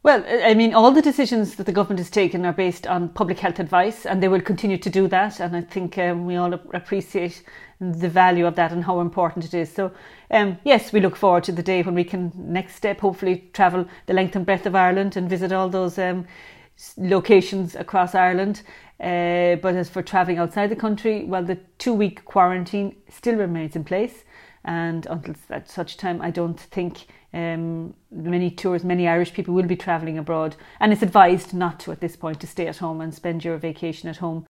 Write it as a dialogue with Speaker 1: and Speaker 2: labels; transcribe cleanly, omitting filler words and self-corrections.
Speaker 1: Well, I mean, all the decisions that the government has taken are based on public health advice, and they will continue to do that. And I think we all appreciate the value of that and how important it is. So, yes, we look forward to the day when we can, next step, hopefully travel the length and breadth of Ireland and visit all those locations across Ireland. But as for travelling outside the country, well, the 2-week quarantine still remains in place. And until such time, I don't think many Irish people will be travelling abroad. And it's advised not to, at this point, to stay at home and spend your vacation at home.